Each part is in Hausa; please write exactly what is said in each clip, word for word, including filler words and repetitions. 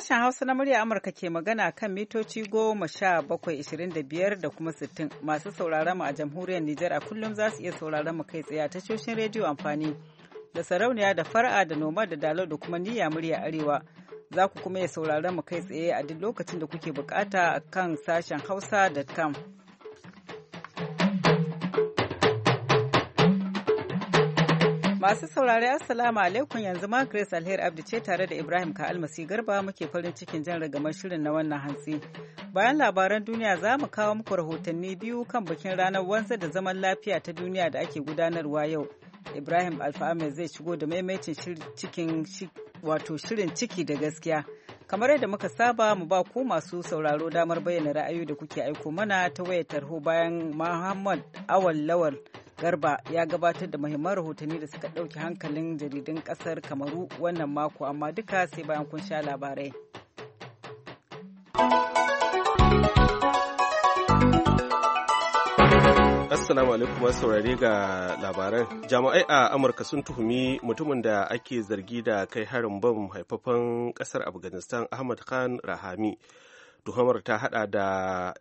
Sashen Hausa na murya Amurka ke magana kan mitoci goma sha bakwai ishirin da biyar da kuma sittin. Masu sauraron mu a jamhuriyar Nijar a kullum za su iya sauraron mu kai tsaye a tashoshin rediyo amfani da sarauniya da fara'a da noma da dalo da kuma niyya murya arewa. Za ku kuma iya sauraron mu kai tsaye a duk lokacin da kuke bukata kan sashen hausa dot com. Masu saurari Assalamu alaikum, yanzu ma Grace Alheri Abdi ce tare da Ibrahim Ka'almasi Garba muke farin cikin jan ragamar shirin na wannan hantsi. Bayan labaran duniya za mu kawo muku rahotanni biyu kan bikin ranar wanzar da zaman lafiya ta duniya da ake gudanarwa yau. Ibrahim Alfa zai shigo da maimaitin cikin wato shirin ciki da gaskiya. Kamar yadda muka saba mu ba ku masu sauraro damar bayyana ra'ayoyi da kuke aiko mana ta wayar tarho bayan Muhammad Awal Lawal Garba ya gabatar da muhimman rahotanni da suka ɗauki hankalin jaridun ƙasar Kamaru wannan mako, amma duka sai bayan kun sha labarai. Assalamu alaikum masu saurare ga labaran. Jami'ai a Amurka sun tuhumi mutumin da ake zargi da kai harin bam haifafan ƙasar Afghanistan Ahmad Khan Rahami. Tuhumar ta hada da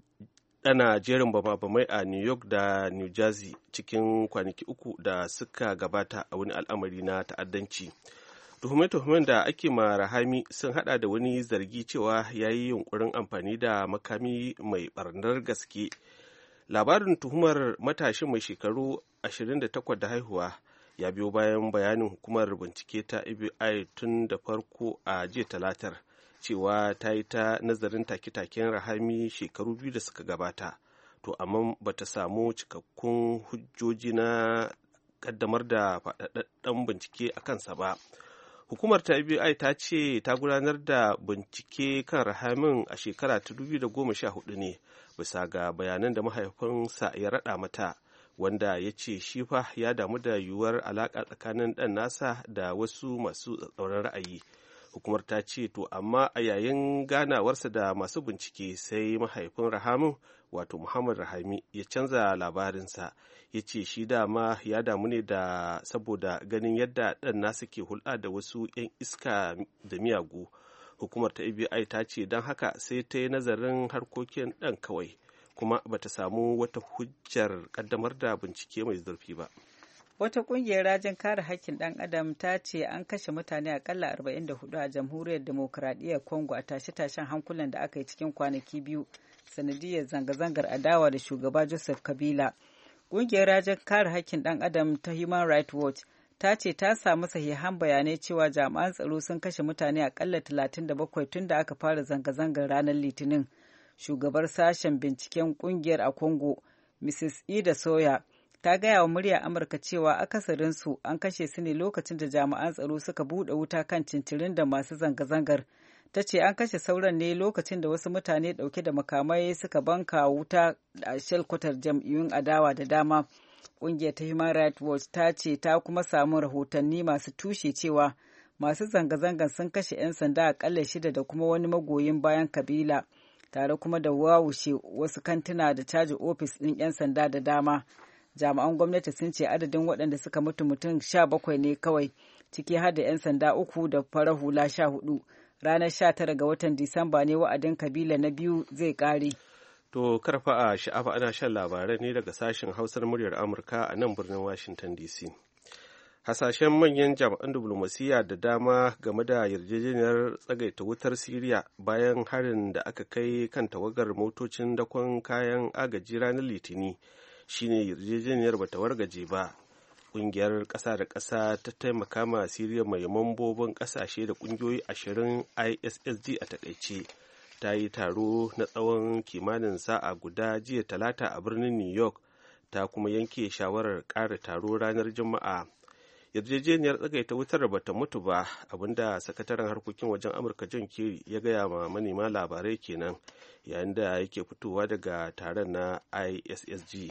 ɗana jerin bama-bamai a New York da New Jersey cikin kwanaki uku da suka gabata a wani al'amari na ta'addanci. Tuhume-tuhumen da ake ma Rahami sun hada da wani zargi cewa ya yi yunkurin amfani da makami mai barnar gaske. Labarin tuhumar matashin mai shekaru ashirin da takwas da haihuwa ya biyo bayan bayanin hukumar bincike ta F B I tun da farko a jiya talatar. cewa ta yi ta nazarin take-taken Rahami shekaru biyu da suka gabata, to amma ba ta samu cikakkun hujjoji na kaddamar da faɗaɗɗen bincike a kansa ba. Hukumar ta F B I ta ce ta gudanar da bincike kan Rahamin a shekara ta dubu biyu da goma sha hudu ne bisa ga bayanan da mahaifinsa ya raɗa mata, wanda ya ce shi fa ya damu da yiwuwar alaƙa tsakanin ɗan nasa da wasu masu tsatsauran ra'ayi. Hukumar ta ce to amma a yayin ganawarsa da masu bincike sai mahaifin Rahamin wato Muhammad Rahami ya canza labarinsa, ya ce shi dama ya damu ne da saboda ganin yadda ɗan nasa ke hulɗa da wasu 'yan iska da miyagu. Hukumar ta F B I ta ce don haka sai ta yi nazarin harkokin ɗan kawai kuma bata samu wata hujjar ƙaddamar da bincike mai zurfi ba. Wata ƙungiyar rajin kare haƙƙin ɗan adam ta ce an kashe mutane akalla arba'in da hudu a jamhuriyar demokuraɗiyyar Congo a tashe-tashen hankulan da aka yi cikin kwanaki biyu sanadiyar zanga-zangar adawa da shugaba Joseph Kabila. Ƙungiyar rajin kare haƙƙin ɗan adam ta Human Rights Watch ta ce ta samu sahihan bayanai cewa jami'an tsaro sun kashe mutane akalla talatin da bakwai tun da aka fara zanga-zangar ranar Litinin. Shugabar sashen binciken ƙungiyar a Congo, Missus Ida Soya, ta gaya wa murya Amurka cewa akasarinsu an kashe su ne lokacin da jami'an tsaro suka buɗe wuta kan cincirin da masu zanga-zangar. Ta ce an kashe sauran ne lokacin da wasu mutane ɗauke da makamai suka banka wuta a shelkwatar jam'iyyun adawa da dama. Ƙungiyar ta Human Rights Watch ta ce ta kuma samu rahotanni masu tushe cewa masu zanga-zangar sun kashe 'yan sanda aƙalla shida da kuma wani magoyin bayan Kabila, tare kuma da wawushe wasu kantuna da caji ofis ɗin 'yan sanda da dama. Jami'an gwamnati sun ce adadin waɗanda suka mutu mutum sha bakwai ne kawai, ciki har da 'yan sanda uku da farar hula sha hudu. Ranar sha tara ga watan Disamba ne wa'adin Kabila na biyu zai ƙare. To karfa a sha'afa ana shan labarai ne daga sashen Hausar muryar Amurka a nan birnin Washington D C. Hasashen manyan jami'an diflomasiyya da dama game da yarjejeniyar tsagaita wutar Siriya bayan harin da aka kai kan tawagar motocin dakon kayan agaji ranar Litini shine yarjejeniyar bata wargaje ba. Ƙungiyar ƙasa da ƙasa ta taimaka ma Siriya mai mambobin ƙasashe da ƙungiyoyi ashirin I S S G a takaice ta yi taro na tsawon kimanin sa'a guda jiya talata a birnin New York, ta kuma yanke shawarar ƙara taro ranar Juma'a. Yarjejeniyar tsagaita wutar bata mutu ba, abinda sakataren harkokin wajen Amurka John Kerry ya gaya ma manema labarai kenan yayin da yake fitowa daga taron na I S S G.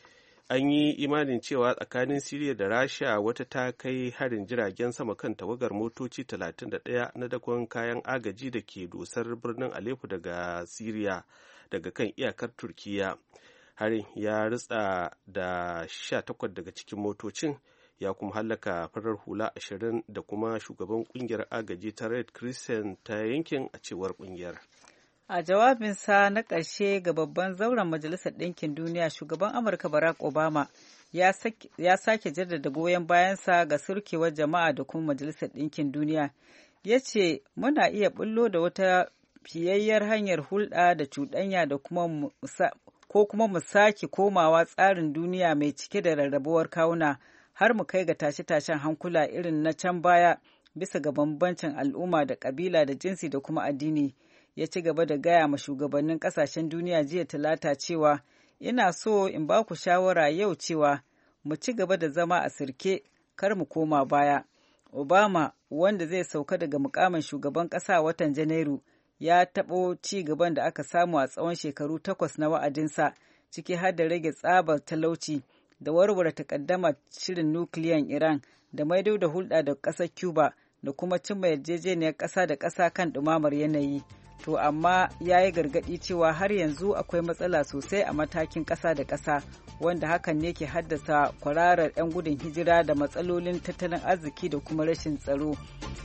An yi imanin cewa tsakanin Siriya da Rasha wata ta kai harin jiragen sama kan tawagar motoci talatin da ɗaya na dakon kayan agaji da ke dosar birnin Aleppo daga Siriya daga kan iyakar Turkiya. Harin ya ritsa da sha takwas daga cikin motocin, ya kuma hallaka farar hula ashirin da kuma shugaban kungiyar agaji ta Red Crescent ta yankin, a cewar kungiyar. A jawabinsa na ƙarshe ga babban zauren Majalisar Ɗinkin Duniya, shugaban Amurka Barack Obama ya sake jaddada goyon bayansa ga surkewar jama'a da kuma Majalisar Ɗinkin Duniya. Ya ce, muna iya bullo da wata fiyayyar hanyar hulɗa da cuɗanya da kuma ko kuma mu sake komawa tsarin duniya mai cike da rarrabuwar kawuna har mu kai ga tashe-tashen hankula irin na can baya bisa ga bambancin al'umma da ƙabila da jinsi da kuma addini. Ya ci gaba da gaya ma shugabannin ƙasashen duniya jiya talata cewa, ina so in ba ku shawara yau cewa mu ci gaba da zama a sirke, kar mu koma baya. Obama, wanda zai sauka daga mukamin shugaban ƙasa watan Janairu, ya taɓo ci gaban da aka samu a tsawon shekaru takwas na wa'adinsa, ciki har da rage tsabar talauci da warware takaddamar shirin nukiliyan Iran da maido da hulɗa da ƙasar Cuba da kuma cimma yarjejeniyar ƙasa da ƙasa kan ɗumamar yanayi. To amma ya yi gargaɗi cewa har yanzu akwai matsala sosai a matakin ƙasa da ƙasa, wanda hakan ne ke haddasa kwararar 'yan gudun hijira da matsalolin tattalin arziki da kuma rashin tsaro.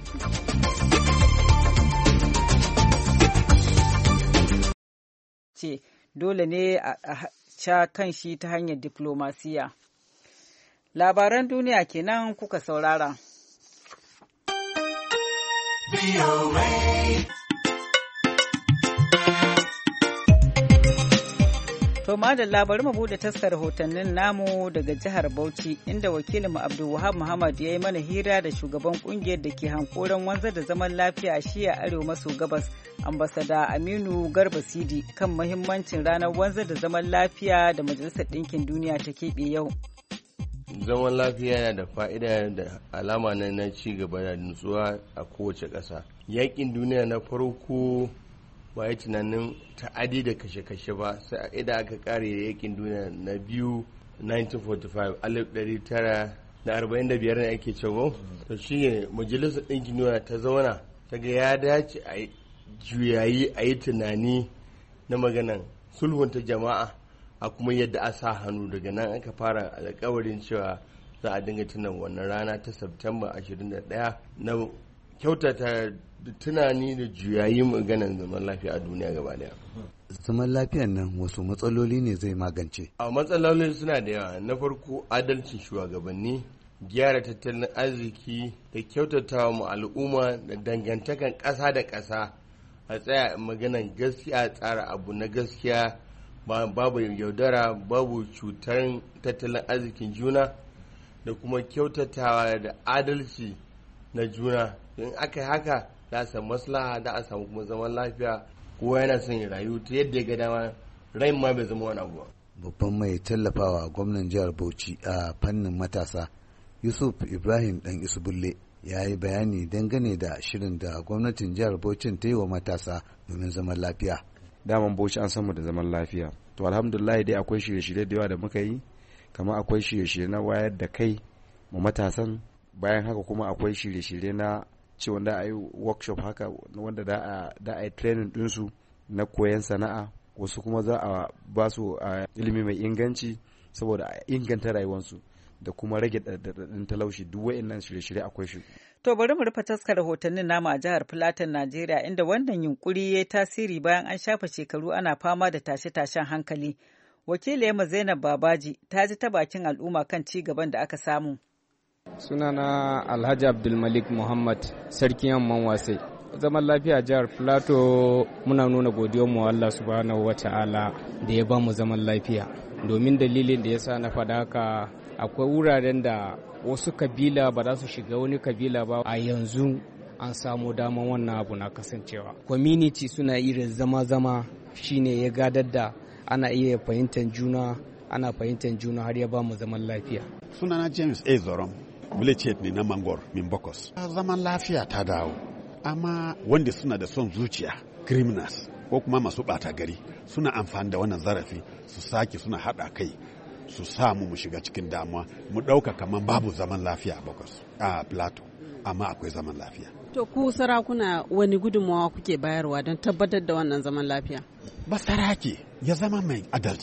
Ce dole ne a sha kan shi ta hanyar diflomasiya. Labaran duniya kenan kuka saurara. To madalla bari mu bude taskar rahotannin namu daga jihar Bauchi, inda wakilinmu Abdulwahab Muhammad ya yi mana hira da shugaban kungiyar da ke hankoron wanzar da zaman lafiya a shiya arewa maso gabas, ambasada Aminu Garba Sidi, kan mahimmancin ranar wanzar da zaman lafiya da Majalisar Ɗinkin Duniya ta keɓe yau. Zaman lafiya yana da fa'ida da alama na na ci gaba da nutsuwa a kowace ƙasa. Yaƙin duniya na farko ba yi tunanin ta'adi da kashe-kashe ba, sai idan aka kare yakin duniya na biyu nineteen forty-five alif ɗari tara da arba'in da biyar ne ake cewa. To shi ne Majalisar Ɗinkin Duniya ta zauna ta ga ya dace a juyayi a yi tunani na maganan sulhunta jama'a a kuma yadda a sa hannu. Daga nan aka fara alƙawarin cewa za a dinga tunan wannan rana ta September ashirin da ɗaya na kyautata tunani da juyayi maganan zaman lafiya a duniya gaba daya. Zaman lafiyan nan wasu matsaloli ne zai magance? A matsalolin suna da yawa. Na farko, adalcin shugabanni, gyara tattalin arziki da kyautatawa mu al'umma da dangantakan ƙasa da ƙasa, a tsaya maganan gaskiya, tsara abu na gaskiya, babu yaudara, babu cutar tattalin arzikin juna, da kuma kyautatawa da adalci na juna. In aka yi haka, za a samu maslaha, da a samu kuma zaman lafiya. Kowa yana son ya rayu ta yadda ya ga dama, rai ma bai zama wani abu. Babban mai tallafawa gwamnan jihar Bauchi a fannin matasa, Yusuf Ibrahim Dan Isubulle, ya yi bayani dangane da shirin da gwamnatin jihar Bauchi ta yi wa matasa domin zaman lafiya. Daman Bauchi an samu da zaman lafiya. To alhamdulillah dai akwai shirye-shirye da yawa da muka yi, kamar akwai shirye-shirye na wayar da kai ma matasan, bayan haka kuma akwai shirye-shirye na ce wanda a yi workshop haka wanda da a yi training ɗinsu na koyon sana'a, wasu kuma za a ba su ilimi mai inganci saboda a inganta rayuwarsu da kuma rage ɗaɗɗaɗɗin talaushi. Duk wa'innan shirye-shirye akwai shi. To bari mu rufe taskar rahotannin namu a jihar Filatin, Najeriya, inda wannan yunkuri ya yi tasiri bayan an shafa shekaru ana fama da tashe-tashen hankali. Wakiliyarmu Zainab Babaji ta ji ta bakin al'umma kan ci gaban da aka samu. Sunana Alhaji Abdulmalik Muhammad, sarkin yamman wasai. Zaman lafiya jihar Filato, muna nuna godiyarmu Allah subhanahu wa ta'ala da ya bamu zaman lafiya. Domin dalilin da ya sa na faɗa haka, akwai wuraren da wasu kabila ba za su shiga wani kabila ba, a yanzu an samu daman wannan abu na kasancewa. Community suna irin zama-zama shine ya gadar da ana iya fahimtar juna, ana fahimtar juna har ya bamu zaman lafiya. Sunana James A. Zoron, village ne na Mangor, Mimbokos. Zaman lafiya ta dawo, amma wanda suna da son zuciya, criminals ko kuma masu ɓata gari, suna amfani da wannan zarafi su sake suna haɗa kai su samu mu shiga cikin damuwa, mu ɗauka kamar babu zaman lafiya a Bokos, a Plateau, amma akwai zaman lafiya. To ku sarakuna wani gudunmawa kuke bayarwa don tabbatar da wannan zaman lafiya? Basarake ya zama mai adalci,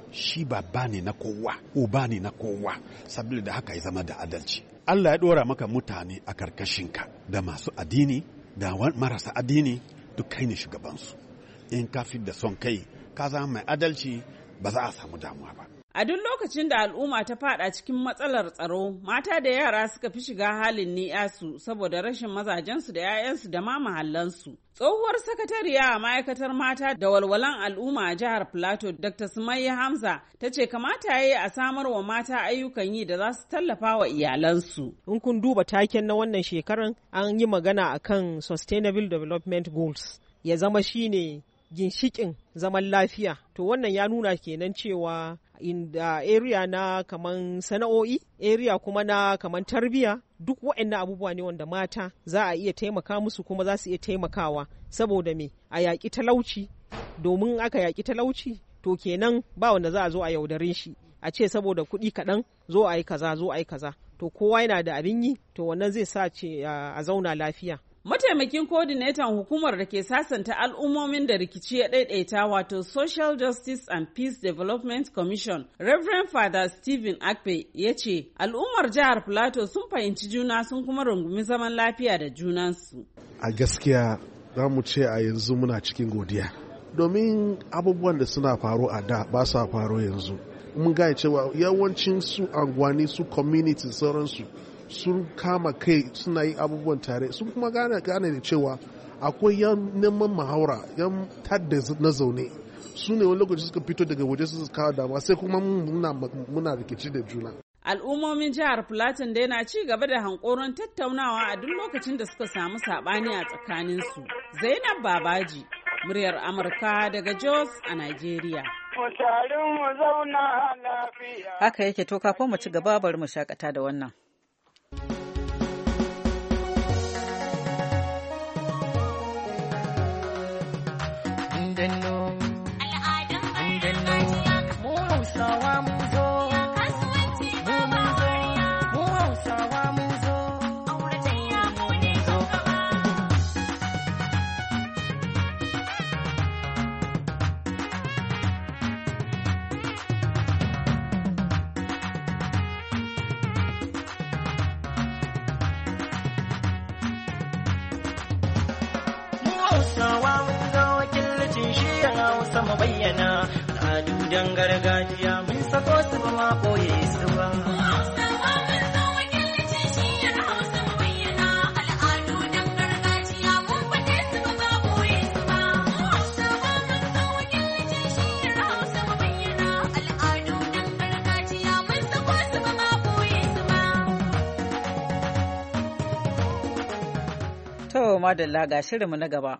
shi babba ne na kowa, uba ne na kowa, saboda da haka ya zama da adalci. Allah ya ɗora maka mutane a karkashinka da masu addini da marasa addini, duk kai ne shugabansu. In ka fi da son kai ka zama mai adalci, ba za a samu damuwa ba. A duk lokacin da al'umma ta fada cikin matsalar tsaro, mata da yara suka fi shiga halin ni'yasu saboda rashin mazajensu da 'ya'yansu da ma mahallansu. Tsohuwar sakatariya a ma'aikatar mata da walwalan al'umma a jihar Plateau, Doctor Sumayya Hamza, ta ce kamata ya yi a samar wa mata ayyukan yi da za su tallafa wa iyalansu. In kun duba taken na wannan shekaran, an yi magana akan Sustainable Development Goals, ya zama shine ginshikin zaman lafiya. To wannan ya nuna kenan cewa in da area na kaman sana'o'i, area kuma na kaman tarbiya, duk waɗannan abubuwa ne wanda mata za a iya taimaka musu kuma za su iya taimakawa saboda me a yaƙi talauci. Domin aka yaƙi talauci to kenan ba wanda za a zo a yaudare shi a ce saboda kuɗi kaɗan zo a yi kaza zo a yi kaza, to kowa yana da abin yi, to wannan zai sa ce a zauna lafiya. Mataimakin kodinetan hukumar da ke sasanta al'ummomin da rikici ya ɗaiɗaita wato Social Justice and Peace Development Commission, Reverend Father Stephen Akpe ya ce al'ummar jihar Plateau sun fahimci juna sun kuma rungumi zaman lafiya da junansu. A gaskiya za mu ce a yanzu muna cikin godiya, domin abubuwan da suna faru a da ba sa faru yanzu. Mun gaya cewa yawancin su anguwanni su community sauransu sun kama kai suna yin abubuwan tare, sun kuma gane gane da cewa akwai yan neman mahaura yan tadda na zaune su ne wani lokaci suka fito daga waje su kawo dama, sai kuma muna, muna rikici da juna. Al'ummomin jihar Plateau da yana ci gaba da hankoron tattaunawa a duk lokacin da suka samu saɓani a tsakaninsu. Zainab Babaji, muryar Amurka daga Jos a Nigeria. Haka yake, to kafin mu ci gaba bari mu shakata da wannan. mu bayyana al'adun gargajiya mun sako su ba ma koye su ba. To madalla ga shirinmu na gaba.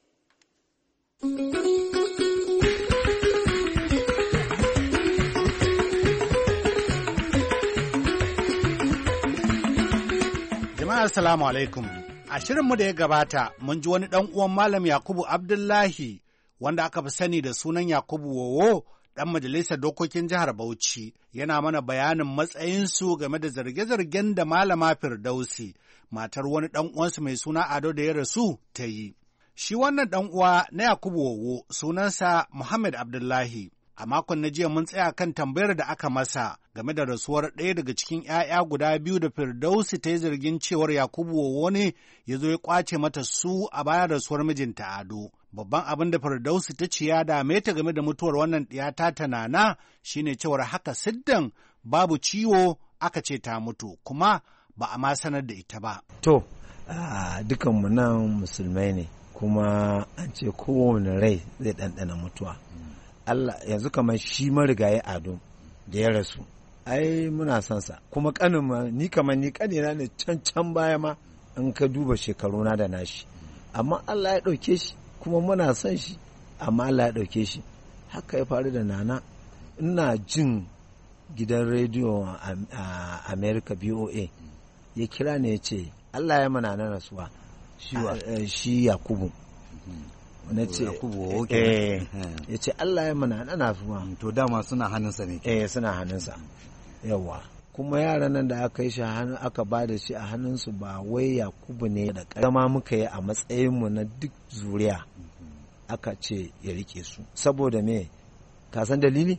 Jama'a assalamu alaikum. A shirinmu da ya gabata mun ji wani ɗan uwan Malam Yakubu Abdullahi wanda aka fi sani da sunan Yakubu Wowo, ɗan majalisar dokokin jihar Bauchi, yana mana bayanin matsayinsu game da zarge-zargen da Malama Firdausi, matar wani ɗan uwansu mai suna Ado da ya rasu, ta yi. Shi wannan ɗan uwa na Yakubu Wowo sunansa Muhammad Abdullahi. A makon na jiya mun tsaya kan tambayar da aka masa game da rasuwar ɗaya daga cikin ‘ya'ya guda biyu da Firdausi ta yi zargin cewar Yakubu Wowo ne ya zo ya ƙwace mata su a bayan rasuwar mijinta Ado. Babban abin da Firdausi ta ce ya dame ta game da mutuwar wannan ɗiyata ta Nana shine cewar haka siddan babu ciwo aka ce ta mutu, kuma ba a ma sanar da ita ba. To, dukanmu nan musulmai ne, kuma an ce kowane rai zai ɗanɗana mutuwa. Allah yanzu kamar shi marigayi Ado da ya rasu, ai muna son sa, kuma kanin ma ni kamar ni kanina ne can can baya ma in ka duba shekaruna da nashi, amma Allah ya ɗauke shi kuma muna son shi, amma Allah ya ɗauke shi. Haka ya faru da Nana. Ina jin gidan rediyo a America B O A ya kira ne ya ce Allah ya mana na rasuwa shi Yakubu na ce eh ya ce Allah ya mana na rasuwa. To dama suna hannunsa ne. Eh suna hannunsa yawa, kuma yaran nan da aka yi shi hannu aka ba da shi a hannunsu ba wai Yakubu ne da ƙarama muka yi a matsayinmu na duk zuriya aka ce ya rike su. Saboda me ka san dalili?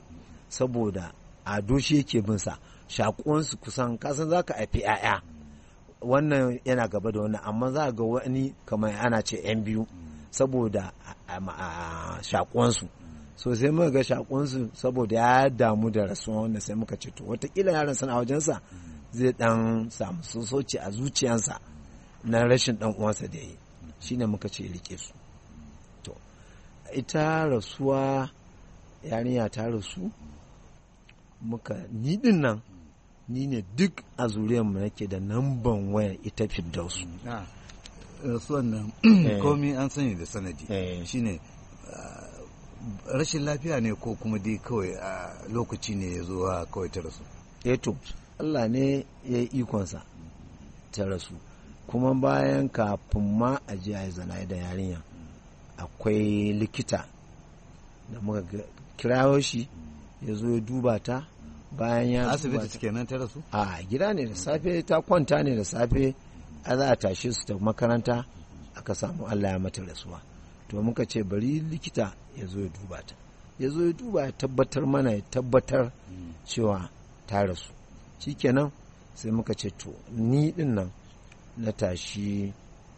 saboda ado shi yake bin sa, shakuwansu kusan kasan za ka haifi 'ya'ya wannan yana gaba da wannan, amma za ga wani kamar ana ce 'yan biyu saboda shakuwansu. So sai muka ga shakuwansu saboda ya damu da rasuwa wanda sai muka ce to watakila yaran sana wajensa zai dan samu sosoci a zuciyansa na rashin dan uwansa da yi, shine muka ce rike su. To ita rasuwa yarinya ta rasu, muka ni din nan ni ne duk a zuriyarmu nake da namban wayar ita Firdausu. Rasuwan nan komi an sani da sanadi shine rashin lafiya ne ko kuma dai kawai a lokaci ne ya zo kawai ta rasu. Eto Allah ne ya yi ikonsa ta rasu, kuma bayan kafin ma a ji a zana da yarinya akwai likita da muka kirawo shi ya zo ya duba ta. Bayan ya asibiti suke nan ta rasu? A gida ne da safe, ta kwanta ne da safe, a za a tashe su ta makaranta, aka samu Allah ya mata rasuwa. To muka ce bari likita ya zo ya duba ta, ya zo ya duba ya tabbatar mana, ya tabbatar cewa ta rasu. Shikenan sai muka ce to ni din nan na tashi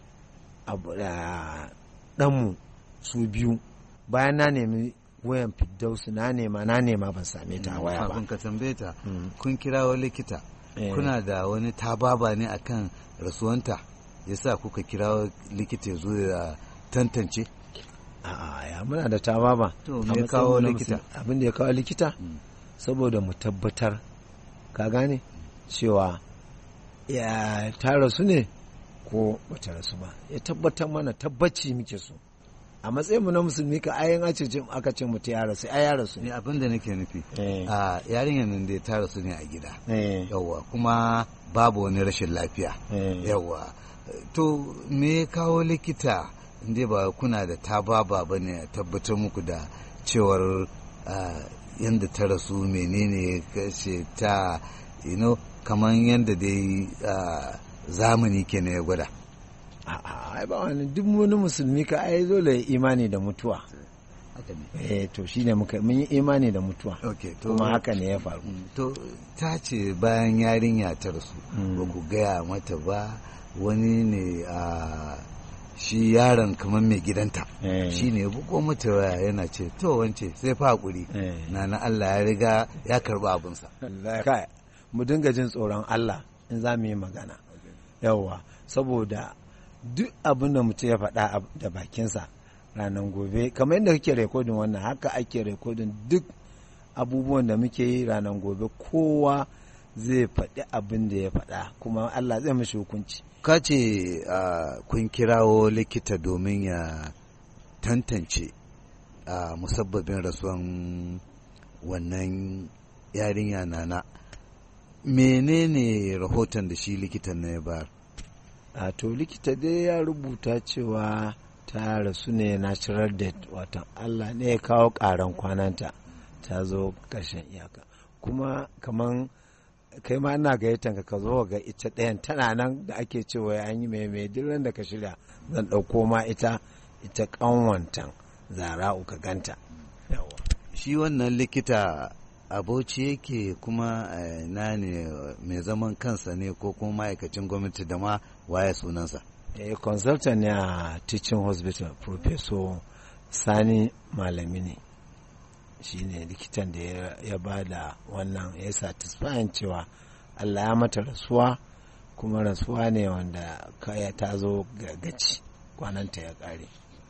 ɗanmu su biyu, bayan na nemi wayan Firdausu, na nema na nema ban same ta a waya ba. Kafin ka tambaye ta, kun kirawo likita, kuna da wani tababa ne akan rasuwanta yasa kuka kirawo likita ya zo ya tantance? A'a, ya muna da tababa. To me kawo likita? Abin da ya kawo likita saboda mu tabbatar, ka gane, cewa ya ta rasu ne ko bata rasu ba, ya tabbatar mana, tabbaci muke so. A matsayin mu na musulmi ka ayin aka ce mutu ya rasu, ai ya rasu ne. Abin da nake nufi a yarinyar nan da ta rasu ne a gida, yawa, kuma babu wani rashin lafiya, yawa. To me kawo likita inda ba kuna da tababa ba ne a tabbatar muku da cewar yadda ta rasu menene kashe ta, you know, kamar yadda dai zamani ke ya gwada? A'a, ba wani, duk wani musulmi ka ai dole ya imani da mutuwa. Eh to shine muka mun yi imani da mutuwa. Okay, to kuma haka ne ya faru. To ta ce bayan yarinya ta rasu ba ku gaya mata ba, wani ne a shi yaron kamar mai gidanta shi ne buko mata waya yana ce to wance sai fa hakuri na na Allah ya riga ya karba abinsa. Kai mu dinga jin tsoron Allah in za mu yi magana, yawwa, saboda duk abin da mutum ya faɗa da bakinsa ranar gobe, kamar yadda kake rekodin wannan, haka ake rekodin duk abubuwan da muke yi ranar gobe, kowa zai faɗi abin da ya faɗa kuma Allah zai mashi hukunci. Ka ce kun kirawo likita domin ya tantance musabbabin rasuwan wannan yarinya nana, menene rahoton da shi likitan na ya bayar? A to likita dai ya rubuta cewa ta rasu ne natural death, watan Allah ne ya kawo ƙaran kwananta, ta zo ƙarshen iyaka. Kuma kaman kai ma ina gayyatan ka zo ga ita ɗayan tana nan da ake cewa an yi mai mai diran da ka shirya zan ɗauko ma ita ita ƙanwantan Zara'u ka ganta. Shi wannan likita Bauchi yake kuma na ne mai zaman kansa ne ko kuma ma'aikacin gwamnati da ma waye sunansa? Eh, consultant ne a teaching hospital, Professor Sani Malami ne, shi ne likitan da ya ba da wannan, ya satisfying cewa Allah ya mata rasuwa, kuma rasuwa ne wanda kaya ta zo ga gaci, kwananta ya kare.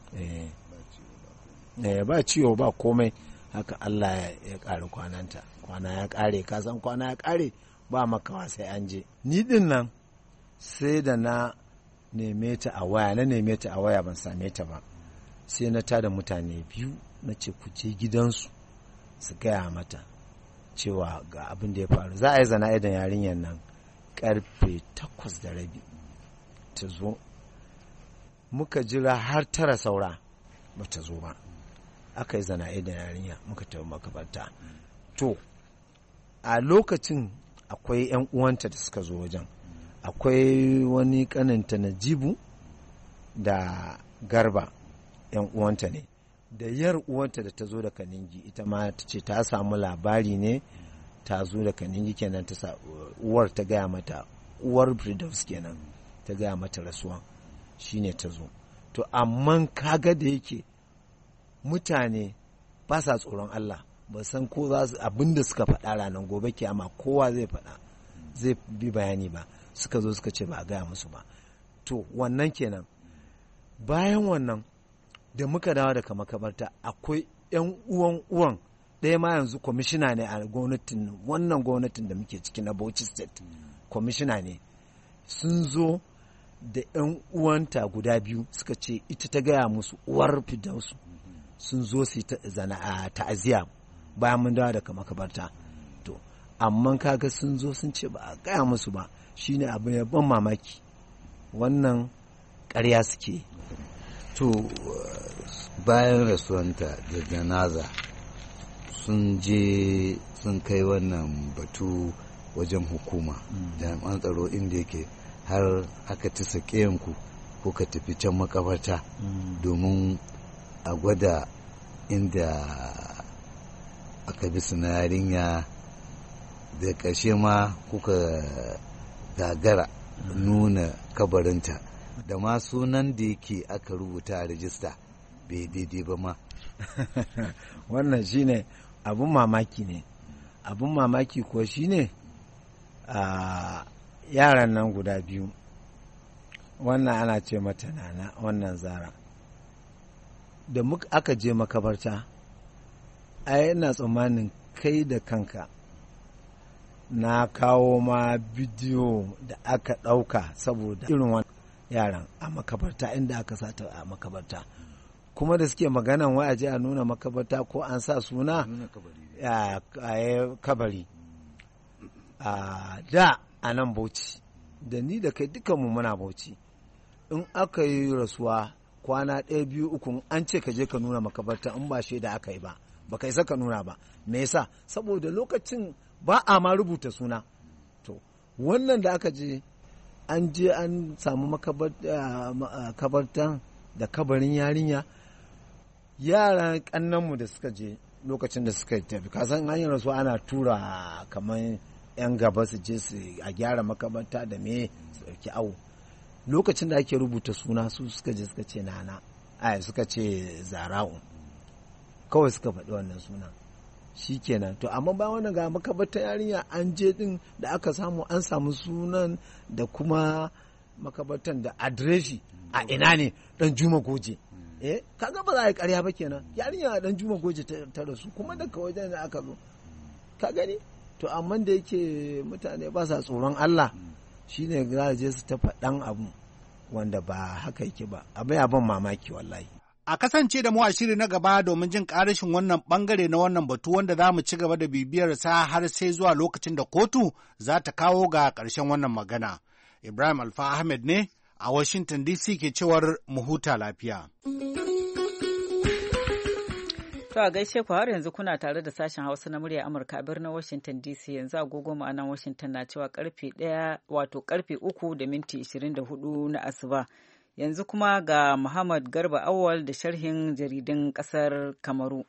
Eh, ba ciwo ba komai, haka Allah ya kare kwananta, kwana ya kare, kasan kwana ya kare ba makawa sai an je. Ni din nan sai da na neme ta a waya, na neme ta a waya ban same ta ba, sai na tada mutane biyu na ce ku je gidansu su gaya mata cewa ga abin da ya faru. Za a yi zana idan yarinyar nan karfe takwas da rabi ta zo, muka jira har tara saura ba ta zo ba, aka yi zana idan yarinya muka tafi makabarta. To a lokacin akwai 'yan uwanta da suka zo wajen, akwai wani kaninta Najibu da Garba, 'yan uwanta ne, da yar uwanta da ta zo da Kaningi ita ma ta ce ta samu labari ne ta zo da Kaningi kenan ta sa uwar ta gaya mata uwar Firdaus kenan ta gaya mata rasuwan shine ta zo. To amma kaga da yake mutane ba sa tsoron Allah ba san ko za su abinda suka faɗa ranar gobe kiyama kowa zai faɗa zai bi bayani ba, suka zo suka ce ba a gaya musu ba. To wannan kenan. Bayan wannan da muka dawo daga makabarta akwai yan uwan uwan ɗaya ma yanzu kwamishina ne a gwamnatin wannan gwamnatin da muke ciki na Bauchi State, kwamishina ne, sun zo da yan uwanta guda biyu suka ce ita ta gaya musu uwar Firdausu sun zo su zana a ta'aziya bayan mun dawo daga makabarta. To amma kaga sun zo sun ce ba a gaya musu ba, shine abu ne ban mamaki, wannan ƙarya suke. To bayan rasuwanta da janaza sun je sun kai wannan batu wajen hukuma jami'an tsaro inda yake har aka ci saƙiyanku ko ka tafi can makabarta domin a gwada inda aka bi na yarinya, da ƙarshe ma kuka gagara nuna kabarinta da ma sunan da yake aka rubuta a rajista bai daidai ba ma. Wannan shine abun mamaki ne. Abun mamaki kuwa shine a yaran nan guda biyu, wannan ana ce mata Nana, wannan Zara, da muka aka je makabarta ai ina tsammanin kai da kanka na kawo ma bidiyo da aka ɗauka saboda irin wannan yaran a makabarta inda aka sata a makabarta, kuma da suke maganan wai aje a nuna makabarta ko an sa suna a kabari a da a nan Bauchi, da ni da kai dukanmu muna Bauchi, in aka yi rasuwa kwana ɗaya biyu uku an ce ka je ka nuna makabarta in ba shaida aka yi ba ba ka isa ka nuna ba. Me yasa? saboda lokacin ba a ma rubuta suna. To wannan da aka je an je an samu makabartan da kabarin yarinya, yaran kannanmu da suka je lokacin da suka tafi, kasan hanyar rasuwa ana tura kamar yan gaba su je su a gyara makabarta da me su dauki awo. Lokacin da ake rubuta suna su suka je suka ce Nana, ai suka ce Zara'u, kawai suka faɗi wannan sunan shikenan. To amma ba wannan ga makabartar yarinya an je din da aka samu an samu sunan da kuma makabartan da adireshi a ina ne dan Juma Goje. Eh kaga ba za a yi ƙarya ba kenan, yarinya dan Juma Goje ta rasu kuma daga wajen da aka zo ka gani. To amma da yake mutane ba sa tsoron Allah shine za je su ta faɗan abu wanda ba haka yake ba, abin abin mamaki wallahi. A kasance da mu a shiri na gaba domin jin ƙarashin wannan ɓangare na wannan batu wanda za mu ci gaba da bibiyar sa har sai zuwa lokacin da kotu za ta kawo ga ƙarshen wannan magana. Ibrahim Alfa Ahmed ne a Washington D C ke cewar mu huta lafiya. To a gaishe ku, har yanzu kuna tare da sashen Hausa na murya Amurka a birnin Washington D C. Yanzu agogo mu a nan Washington na cewa karfe ɗaya wato karfe uku da minti ishirin da hudu na asuba. Yanzu kuma ga Muhammad Garba Awal da sharhin jaridun ƙasar Kamaru.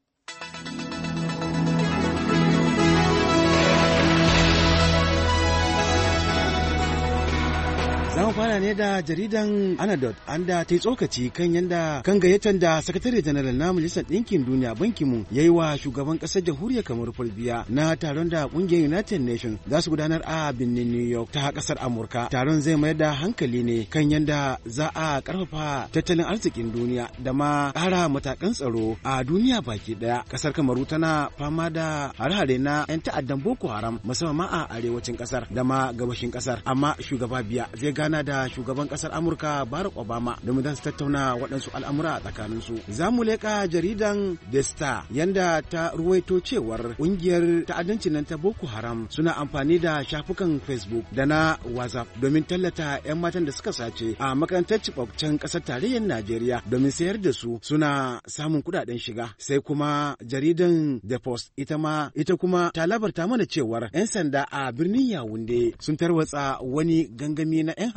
Za mu fara ne da jaridan Anadot an da ta yi tsokaci kan yadda kan gayyatar da sakatare janaral na Majalisar Ɗinkin Duniya Banki Mun ya yi wa shugaban ƙasar jamhuriyar Kamaru Fulbiya na taron da ƙungiyar United Nations za su gudanar a birnin New York ta ƙasar Amurka. Taron zai mayar da hankali ne kan yadda za a ƙarfafa tattalin arzikin duniya da ma ƙara matakan tsaro a duniya baki ɗaya. Ƙasar Kamaru tana fama da hare-hare na 'yan ta'addan Boko Haram musamman a arewacin ƙasar da ma gabashin ƙasar, amma shugaba Biya zai gana da shugaban kasar Amurka Barack Obama domin za su tattauna waɗansu al'amura a tsakaninsu. Za mu leƙa jaridan The Star yanda ta ruwaito cewar ƙungiyar ta'addancin nan ta Boko Haram suna amfani da shafukan Facebook da na WhatsApp domin tallata 'yan matan da suka sace a makarantar Chibok can ƙasar tarayyar Najeriya domin sayar da su, suna samun kuɗaɗen shiga. Sai kuma jaridan The Post ita ma ita kuma ta labarta mana cewar 'yan sanda a birnin Yawunde sun tarwatsa wani gangami na 'yan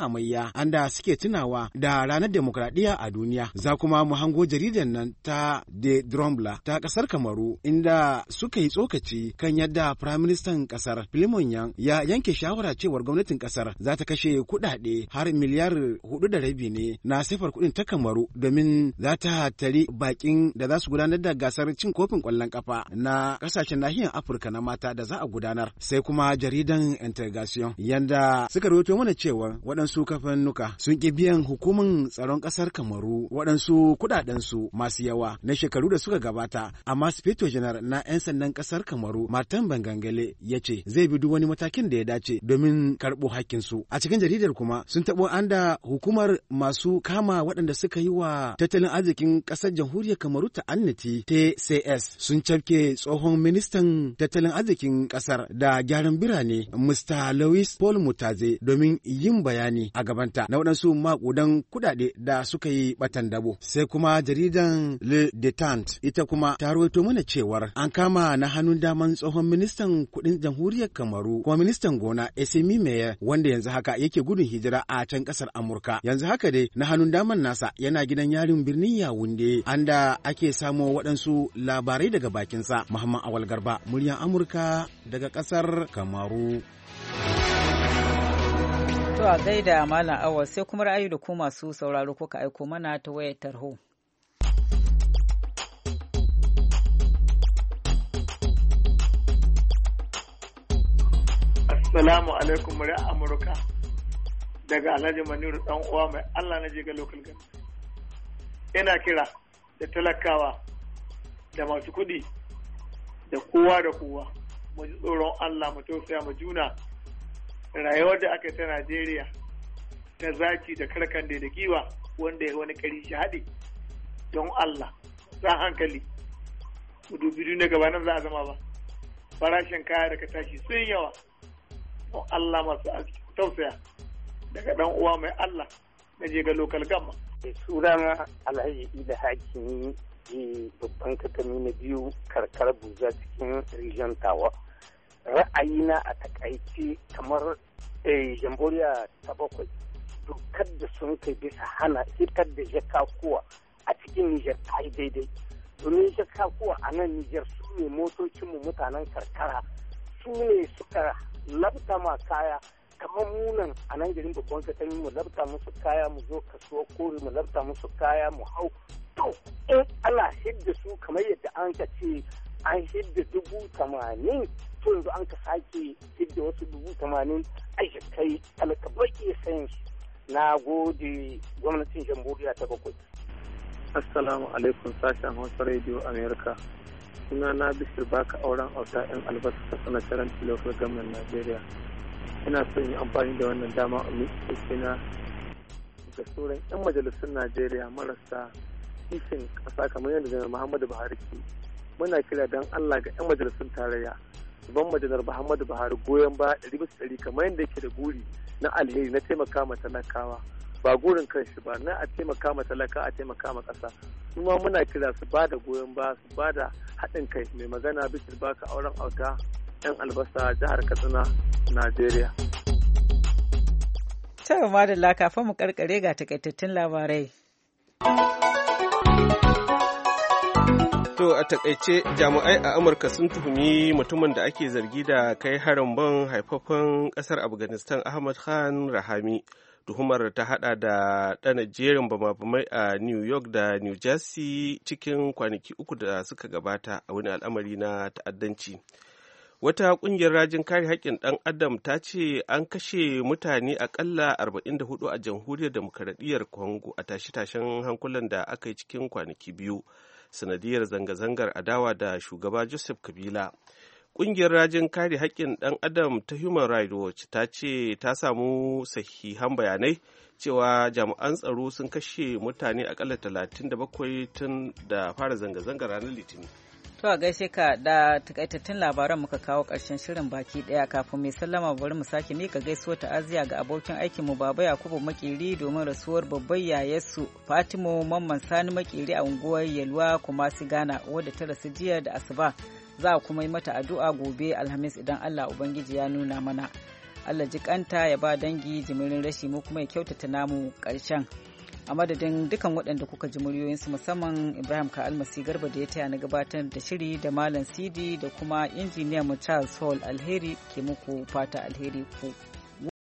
hamayya anda suke tunawa da ranar demokradiyya a duniya. Za kuma mu hango jaridar nan ta De Drumbla ta kasar Kamaru inda suka yi tsokaci kan yadda firaministan kasar Filimon Yang ya yanke shawara cewar gwamnatin kasar za ta kashe kuɗaɗe har miliyar hudu da rabi ne na sifar kuɗin ta Kamaru domin za ta tari bakin da za su gudanar da gasar cin kofin ƙwallon kafa na ƙasashen nahiyar Afirka na mata da za a gudanar. Sai kuma jaridan Integration yanda suka rawaito mana cewa waɗansu kafannuka sun ƙi biyan hukumar tsaron ƙasar Kamaru waɗansu kuɗaɗensu masu yawa na shekaru da suka gabata, amma Sufeto Janar na 'yan sandan ƙasar Kamaru Martin Bangangale ya ce zai bi duk wani matakin da ya dace domin karɓo hakkinsu. A cikin jaridar kuma sun taɓo an da hukumar masu kama waɗanda suka yi wa tattalin arzikin ƙasar jamhuriyar Kamaru ta annati T C S sun cafke tsohon ministan tattalin arzikin ƙasar da gyaran birane Mister Louis Paul Mutaze domin yin bayani a gabanta na waɗansu maƙudan kuɗaɗe da suka yi ɓatan dabo. Sai kuma jaridan Le Detente ita kuma ta rawaito mana cewar an kama na hannun daman tsohon ministan kuɗin jamhuriyar Kamaru kuma ministan gona Esemi Meye wanda yanzu haka yake gudun hijira a can ƙasar Amurka. Yanzu haka dai na hannun daman nasa yana gidan yarin birnin Yawunde anda ake samo waɗansu labarai daga bakinsa. Muhammad Awal Garba, muryar Amurka daga ƙasar Kamaru. To a gaida Malam Awal sai kuma ra'ayi da ku masu sauraro kuka aiko mana ta wayar tarho. Assalamu alaikum muryar Amurka daga Alhaji Maniru dan uwa mai Allah na je ga local government. Ina kira da talakawa da masu kuɗi da kowa da kowa mu ji tsoron Allah mu tausaya mu juna. Rayuwar da aka yi ta Najeriya ta zaki da karkande da giwa wanda ya wani kari shi haɗe don Allah za hankali mu dubi duniya gaba nan za a zama ba. Farashin kaya da ka tashi sun yawa don Allah masu arziki tausaya daga dan uwa mai Allah na je ga local gamma. Sunana Alhaji Ida Hakimi babban katami na biyu karkar Buza cikin region Tawa. Ra'ayina a takaice kamar jamhuriya ta bakwai dokar da sun kai bisa hana hitar da jakakuwa a cikin Nijar ta yi daidai. Domin jakakuwa a nan Nijar su ne motocinmu mutanen karkara su ne suka labta ma kaya kamar munan a nan garin babban katami mu labta musu kaya mu zo kasuwa kore mu labta musu kaya mu hau to in ana hidda su kamar yadda an ka ce an hidda dubu tamanin to yanzu an ka sake hidda wasu dubu tamanin aisha kai alkabar iya sayan su. Na gode gwamnatin jamhuriya ta bakwai. Assalamu alaikum sashen Hausa Radio America. Suna na Bishir Baka auren auta yan albasa ta sanataran tilofar gwamnan Najeriya. Ina son yi amfani da wannan dama a miƙe na ga sauran 'yan majalisun Najeriya marasa kishin ƙasa kamar yadda janar Muhammadu Buhari ke. Muna kira don Allah ga 'yan majalisun tarayya ban majalar Muhammadu Buhari goyon baya ɗari bisa ɗari kamar yadda yake da guri na alheri na taimaka ma talakawa ba gurin kanshi ba na a taimaka ma talaka a taimaka ma ƙasa. Kuma muna kira su ba da goyon baya su ba da haɗin kai mai magana Bishir Baka auren auta 'yan albasa jihar Katsina Najeriya. Cewa madalla kafin mu karkare ga takaitattun labarai. To a takaice jami'ai a Amurka sun tuhumi mutumin da ake zargi da kai harin ban haifafen kasar Afghanistan Ahmad Khan Rahami. Tuhumar ta hada da ɗana jerin bama-bamai a New York da New Jersey cikin kwanaki uku da suka gabata a wani al'amari na ta'addanci. Wata ƙungiyar rajin kare haƙƙin ɗan adam ta ce an kashe mutane aƙalla arba'in da hudu a jamhuriyar demokaradiyyar Congo a tashe-tashen hankulan da aka yi cikin kwanaki biyu sanadiyar zanga-zangar adawa da shugaba Joseph Kabila. Ƙungiyar rajin kare haƙƙin ɗan adam ta Human Rights Watch ta ce ta samu sahihan bayanai cewa jami'an tsaro sun kashe mutane aƙalla talatin da bakwai tun da fara zanga-zangar ranar Litinin. To a gaishe ka da takaitattun labaran muka kawo ƙarshen shirin baki ɗaya kafin mai sallama bari mu sake mika gaisuwar ta'aziya ga abokin aikin mu Baba Yakubu Makeri domin rasuwar babbar yayarsu Fatima Mamman Sani Makeri a unguwar Yalwa Kumasi Ghana wadda ta rasu jiya da asuba. Za a kuma yi mata addu'a gobe Alhamis idan Allah Ubangiji ya nuna mana. Allah ji kanta ya ba dangi jimirin rashi mu kuma ya kyautata namu ƙarshen. A madadin dukan waɗanda kuka ji muryoyinsu musamman Ibrahim ka almasi garba da ya taya na gabatar da shiri da Malam Sidi da kuma injiniyan mu Charles Hall alheri ke muku fata alheri ku.